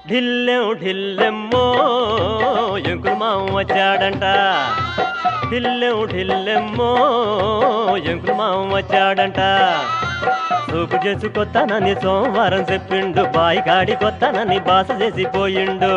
ఢిల్లెం ఢిల్లెమ్మో ఎంకులు మామ వచ్చాడంట. ఢిల్లెం ఢిల్లెమ్మో ఎంకులు మామ వచ్చాడంట. సూపు చేసుకొత్తానని సోమవారం చెప్పిండు, బాయి కాడి కొత్తానని బాస చేసిపోయిండు.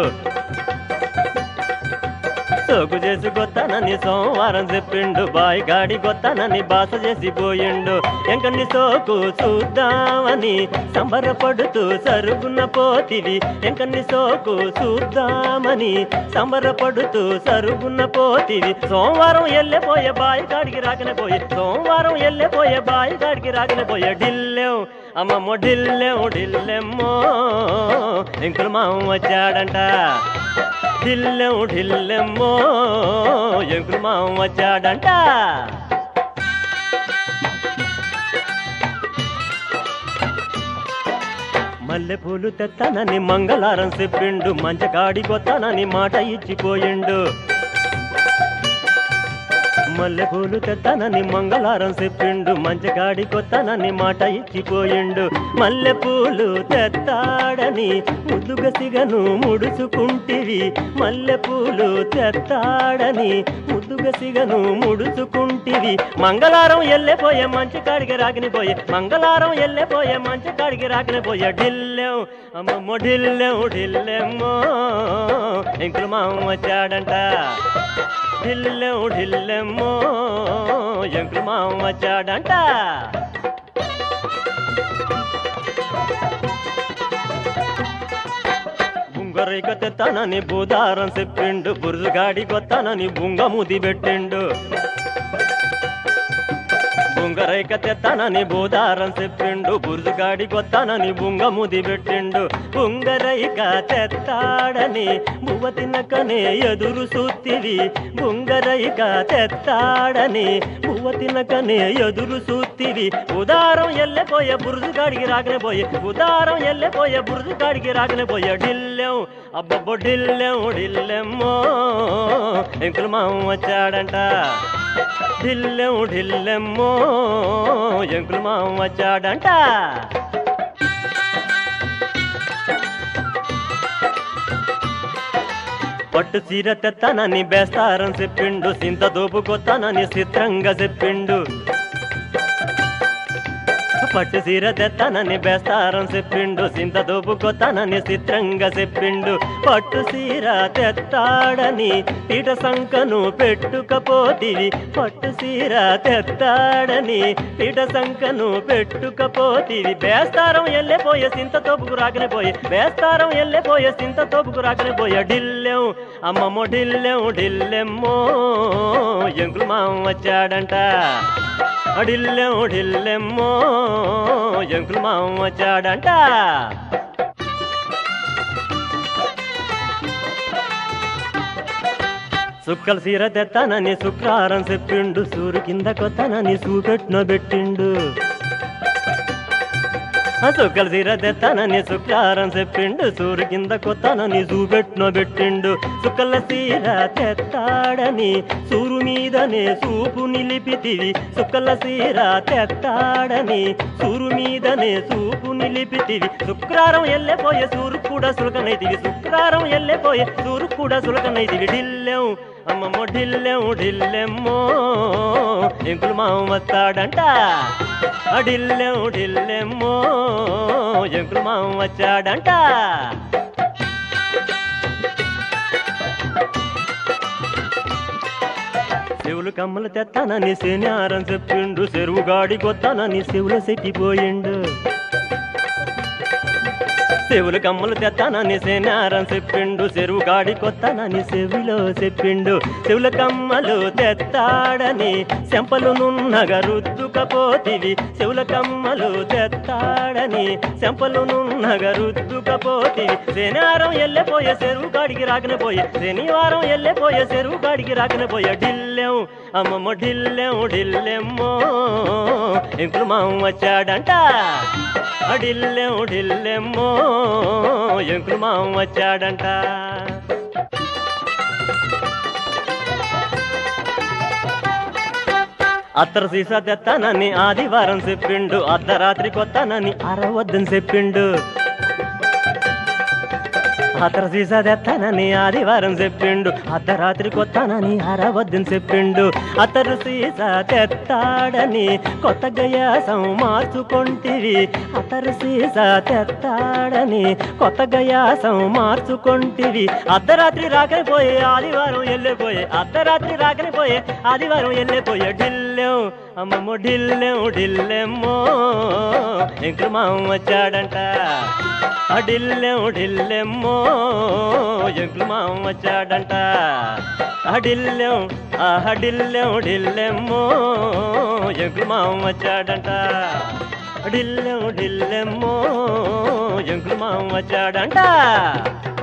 సోకు చేసుకొత్తానని సోమవారం చెప్పిండు, బాయి కాడి కొత్తానని బాస చేసిపోయిండు. ఎంకన్ని సోకు చూద్దామని సంబరపడుతూ సరుగున పోతివి. ఎంకన్ని సోకు చూద్దామని సంబరపడుతూ సరుగున పోతివి. సోమవారం ఎల్లెపోయే బాయి కాడికి రాకనే పోయే, సోమవారం ఎల్లెపోయే బాయి కాడికి రాకనే పోయే. ఢిల్లెం అమ్మమ్మో ఢిల్లెం ఢిల్లెమ్మో ఎంకులు మామ వచ్చాడంట. ఢిల్లెం ఢిల్లెమ్మో ఎంకులు మామ వచ్చాడంట. మల్లెపూలు తెత్తానని మంగళారం చెప్పిండు, మంచకాడి కొత్తానని మాట ఇచ్చిపోయిండు. మల్లెపూలు తెత్తానని మంగళారం చెప్పిండు, మంచకాడి కొత్తానని మాట ఇచ్చిపోయిండు. మల్లెపూలు తెత్తాడని ముద్దుగా సిగను ముడుచుకుంటివి. మల్లెపూలు తెత్తాడని ముద్దుగా సిగను ముడుచుకుంటివి. మంగళారం ఎల్లెపోయే మంచి కాడికి రాకని పోయే, మంగళారం ఎల్లెపోయే మంచి కాడికి రాకని పోయే. ఢిల్లెం అమ్మమ్మో ఢిల్లెం ఢిల్లెమ్మో ఎంకులు మామ వచ్చాడంట. ఢిల్లెం ఢిల్లెమ్మో ఎంకులు మామ వచ్చాడంట. బుంగరైక తెత్తానని బూదారం చెప్పిండు, బురుజుగాడి కొత్తానని బుంగ ముది పెట్టిండు. బుంగరైక తెత్తానని బూదారం చెప్పిండు, బురుజుగాడి కొత్తానని బుంగ ముది పెట్టిండు. బుంగరైక తెత్తాడని బువ్వ తినకనే ఎదురు సూత్తివి. బుంగరైక తెత్తాడని బువ్వ తినకనే ఎదురు సూత్తివి. ఉదారం ఎల్లెపోయే బురుజుగాడికి రాకనే పోయే, ఉదారం ఎల్లెపోయే బురుజుగాడికి రాకనే పోయే. ఢిల్లెం అబ్బబ్బో ఢిల్లెం ఢిల్లెమ్మో ఎంకులు మామ వచ్చాడంట. ఢిల్లెం ఢిల్లెమ్మో ఎంకులు మామ వచ్చాడంట. పట్టు చీర తెత్తానని బేస్తారం చెప్పిండు, సింత దోపు కొత్తానని చిత్రంగా చెప్పిండు. పట్టు చీర తెత్తానని బేస్తారం చెప్పిండు, సింత దోపు కొత్తానని చిత్రంగా చెప్పిండు. పట్టు చీర తెత్తాడని పీట సంకను పెట్టుకపోతివి. పట్టు చీర తెత్తాడని పీట సంకను పెట్టుకపోతివి. బేస్తారం ఎల్లెపోయే సింత తోపుకు రాకనే పోయే, బేస్తారం ఎల్లెపోయే సింత తోపుకు రాకనే పోయే. ఢిల్లెం అమ్మమ్మో ఢిల్లెం ఢిల్లెమ్మో ఎంకులు మామ వచ్చాడంట. ఢిల్లెం ఢిల్లెమ్మో ఎంకులు మామ వచ్చాడంట. సుక్కల సీర తెత్తానని శుక్రారం చెప్పిండు, సూరు కింద కొత్తానని సూపెట్నో పెట్టిండు. సుక్కల సీర తెత్తానని శుక్రారం చెప్పిండు, సూరు కింద కొత్తానని సూపెట్నో పెట్టిండు. సుక్కల సీర తెత్తాడని సూరు మీదనే సూపు నిలిపితివి. సుక్కల సీర తెత్తాడని సూరు మీదనే సూపు నిలిపితివి. శుక్రారం ఎల్లెపోయే సూరు కూడా సులకనైతివి. శుక్రారం ఎల్లెపోయే సూరు కూడా సులకనైతివి. ఢిల్లెం అమ్మమ్మో ఢిల్లెం ఢిల్లెమ్మో ఎంకులు మామ వస్తాడంట. ఢిల్లెం ఢిల్లెమ్మో ఎంకులు మామ వచ్చాడంట. చెవులు కమ్మలు తెత్తానని శనివారం చెప్పిండు, చెరువుగాడి కొత్తానని చెవులు సెక్కిపోయిండు. చెవులు కమ్మలు తెత్తానని శనివారం చెప్పిండు, చెరువు గాడి కొత్తానని చెవిలో చెప్పిండు. చెవుల కమ్మలు తెత్తాడని చెంపలు నున్నగా రుద్దుకపోతివి. చెవుల కమ్మలు తెత్తాడని చెంపలు నున్నగా రుద్దుకపోతివి. శనివారం ఎల్లెపోయే చెరువు గాడికి రాకనే పోయే, శనివారం ఎల్లెపోయే చెరువు గాడికి రాకనే పోయే. ఢిల్లెం అమ్మమ్మో ఢిల్లెం ఢిల్లెమ్మో ఎంకులు మామ వచ్చాడంట. ఢిల్లెం ఢిల్లెమ్మో ఎంకులు మామ వచ్చాడంట. అత్తర సీసా తెత్తానని ఆదివారం చెప్పిండు, అర్ధరాత్రి కొత్తానని అరవద్దని చెప్పిండు. అతర సీసా తెత్తానని ఆదివారం చెప్పిండు అర్ధరాత్రి కొత్తానని అరవద్దని చెప్పిండు అతరు సీసా తెత్తాడని కొత్త గయాసం మార్చుకొంటివి అతరు సీసా తెత్తాడని కొత్త గయాసం మార్చుకొంటివి అర్ధరాత్రి రాకనిపోయే ఆదివారం వెళ్ళిపోయే అర్ధరాత్రి రాకనిపోయే ఆదివారం వెళ్ళిపోయే ఢిల్లెం అమ్మమ్మో ఢిల్లెం ఢిల్లెమ్మో ఎంకులు మామ వచ్చాడంట ఢిల్లెం ఢిల్లెమ్మో ఎంకులు మామ వచ్చాడంట ఢిల్లెం ఢిల్లెం ఢిల్లెమ్మో ఎంకులు మామ వచ్చాడంట ఢిల్లెం ఢిల్లెమ్మో ఎంకులు మామ వచ్చాడంట